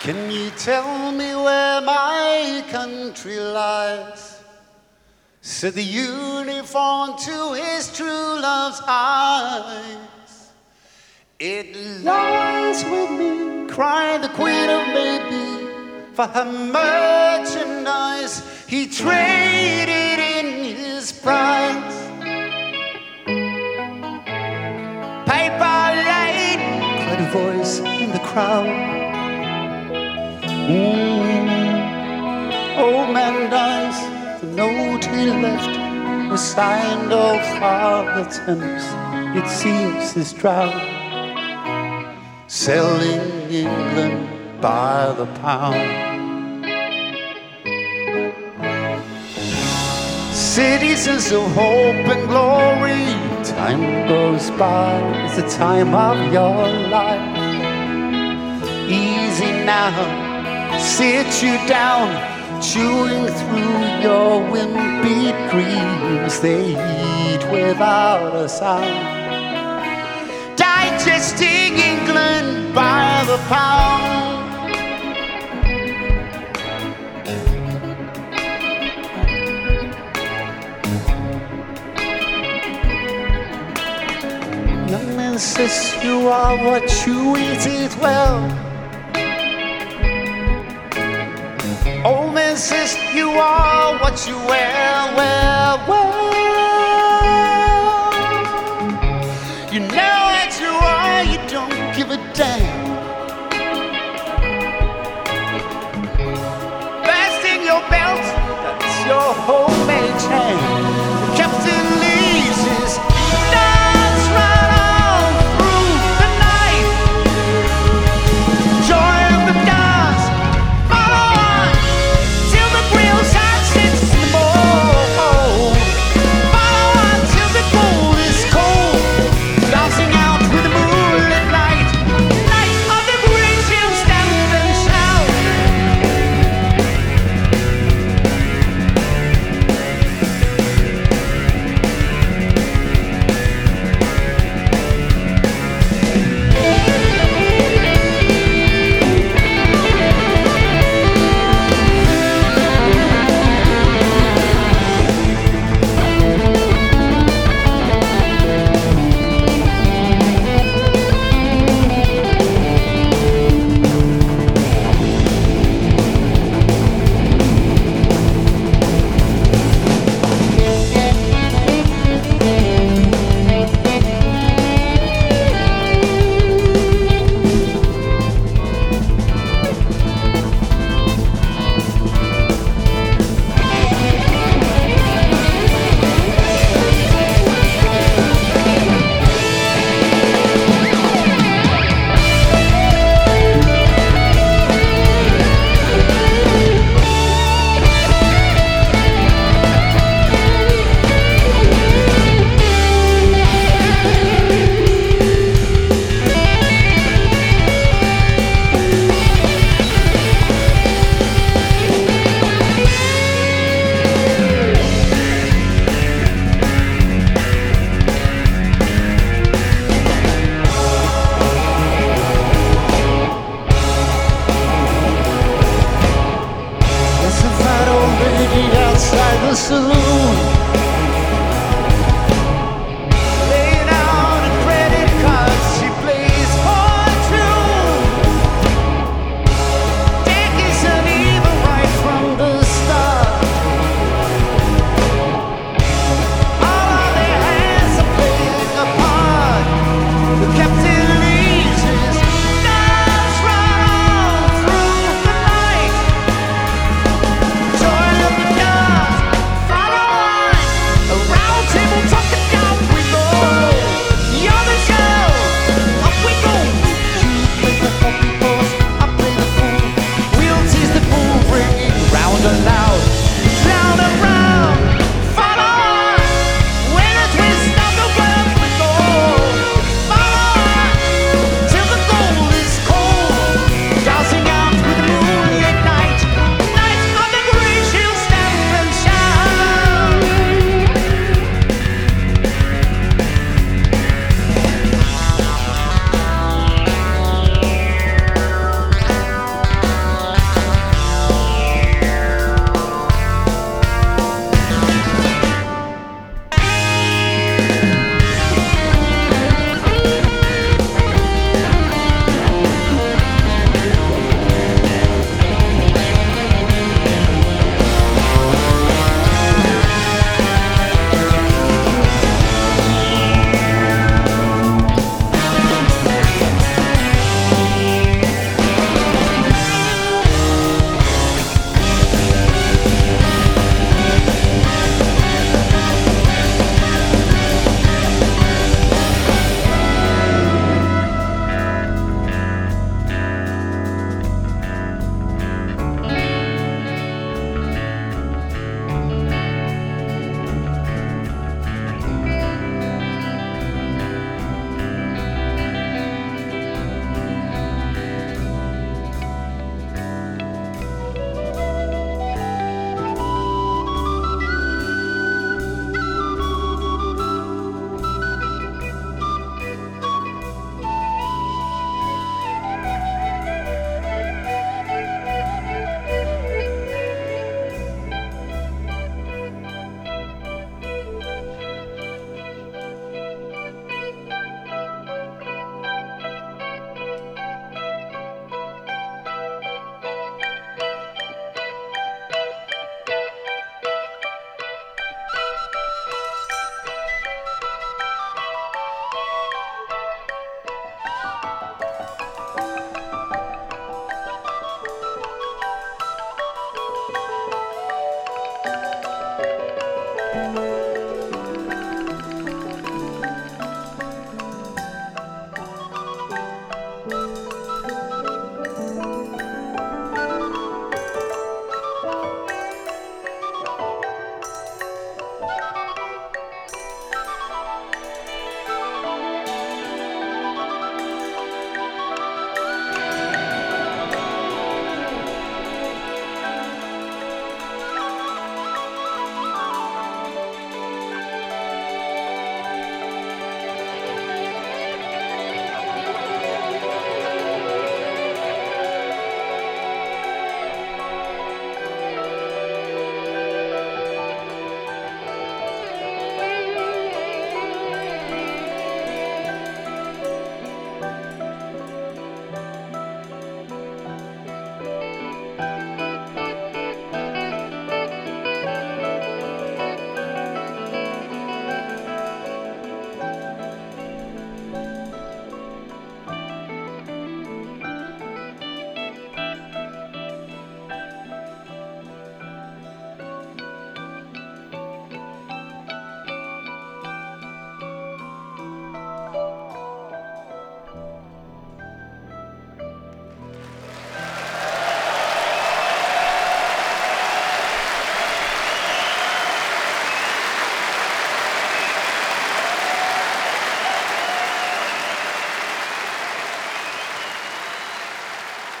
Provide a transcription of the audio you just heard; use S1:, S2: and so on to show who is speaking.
S1: Can you tell me where my country lies? Said the uniform to his true love's eyes. It lies with me, cried the queen of Maybe, for her merchandise he traded in his prize. Paper lane, cried a voice in the crowd. Old man dies, the note he left was signed off Father Thames. It seems he's drowned, selling England by the pound. Citizens of hope and glory, time goes by, it's the time of your life. Easy now, sit you down, chewing through your wind-beat dreams. They eat without a sound, digesting England by the pound. Young man says you are what you eat, it well. Old man says you are what you wear, well. You know what you are, you don't give a damn. Fasten your belt, that's your homemade chain. The captain leaves his dance right on through the night. Join the dance, follow on till the grill side sits in the mold. Follow on till the gold is cold, dancing out with the moonlit light. Night of the bridge, you stand and shout. Outside the saloon, laying out a credit card, she plays for two. Dick isn't even right from the start. All of their hands are playing a part. The captain leaves his dance right on through the night. Joy of the dance, follow